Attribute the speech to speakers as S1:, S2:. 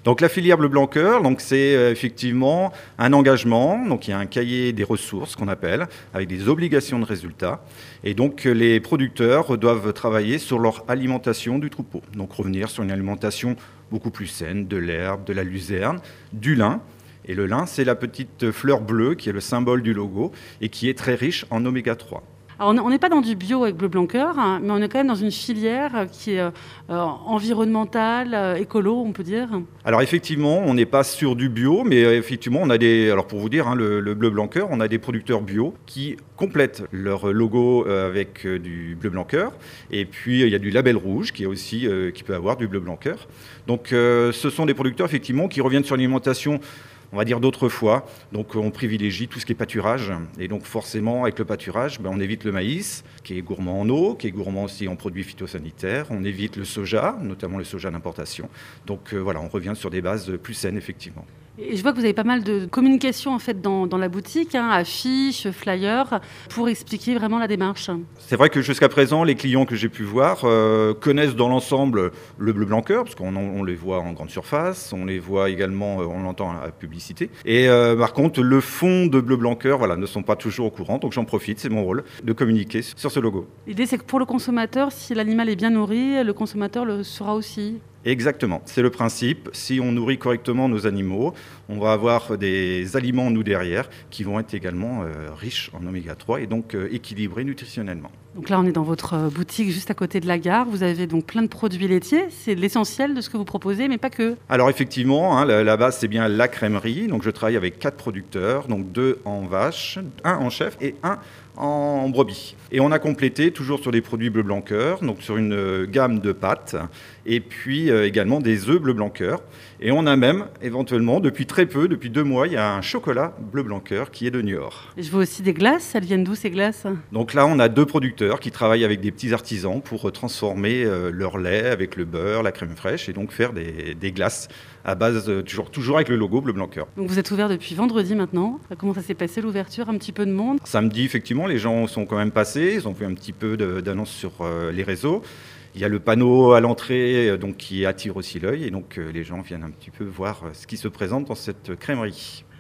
S1: Donc la filière Bleu Blanc Cœur, donc c'est effectivement un engagement, donc il y a un cahier des ressources qu'on appelle, avec des obligations de résultats. Et donc les producteurs doivent travailler sur leur alimentation du troupeau. Donc revenir sur une alimentation beaucoup plus saine, de l'herbe, de la luzerne, du lin. Et le lin, c'est la petite fleur bleue qui est le symbole du logo et qui est très riche en oméga 3.
S2: Alors, on n'est pas dans du bio avec Bleu Blanc Cœur, hein, mais on est quand même dans une filière qui est environnementale, écolo, on peut dire.
S1: Alors effectivement, on n'est pas sur du bio, mais effectivement, on a des. Alors pour vous dire, hein, le Bleu Blanc Cœur, on a des producteurs bio qui complètent leur logo avec du Bleu Blanc Cœur. Et puis il y a du label rouge qui est aussi qui peut avoir du Bleu Blanc Cœur. Donc ce sont des producteurs effectivement qui reviennent sur l'alimentation, on va dire d'autrefois. Donc on privilégie tout ce qui est pâturage. Et donc forcément, avec le pâturage, on évite le maïs, qui est gourmand en eau, qui est gourmand aussi en produits phytosanitaires. On évite le soja, notamment le soja d'importation. Donc voilà, on revient sur des bases plus saines, effectivement.
S2: Et je vois que vous avez pas mal de communication en fait dans la boutique, hein, affiches, flyers, pour expliquer vraiment la démarche.
S1: C'est vrai que jusqu'à présent, les clients que j'ai pu voir connaissent dans l'ensemble le Bleu Blanc Cœur, parce qu'on les voit en grande surface, on les voit également, on l'entend à la publicité. Et par contre, le fond de Bleu Blanc Cœur, voilà, ne sont pas toujours au courant, donc j'en profite, c'est mon rôle, de communiquer sur ce logo.
S2: L'idée, c'est que pour le consommateur, si l'animal est bien nourri, le consommateur le sera aussi.
S1: Exactement, c'est le principe. Si on nourrit correctement nos animaux, on va avoir des aliments, nous, derrière, qui vont être également riches en oméga 3 et donc équilibrés nutritionnellement.
S2: Donc là, on est dans votre boutique juste à côté de la gare. Vous avez donc plein de produits laitiers. C'est l'essentiel de ce que vous proposez, mais pas que.
S1: Alors effectivement, hein, la base, c'est bien la crèmerie. Donc je travaille avec 4 producteurs, donc 2 en vache, 1 en chèvre et 1 en brebis. Et on a complété toujours sur des produits Bleu Blanc Cœur, donc sur une gamme de pâtes, et puis également des œufs Bleu Blanc Cœur. Et on a même, éventuellement, depuis très peu, depuis 2 mois, il y a un chocolat Bleu Blanc Cœur qui est de Niort.
S2: Et je vois aussi des glaces. Elles viennent d'où ces glaces ?
S1: Donc là, on a 2 producteurs qui travaillent avec des petits artisans pour transformer leur lait avec le beurre, la crème fraîche, et donc faire des glaces à base, toujours avec le logo Bleu Blanc Cœur.
S2: Donc vous êtes ouvert depuis vendredi maintenant. Comment ça s'est passé l'ouverture ? Un petit peu de monde ?
S1: Samedi, effectivement, les gens sont quand même passés. Ils ont vu un petit peu d'annonces sur les réseaux. Il y a le panneau à l'entrée donc, qui attire aussi l'œil. Et donc les gens viennent un petit peu voir ce qui se présente dans cette crèmerie.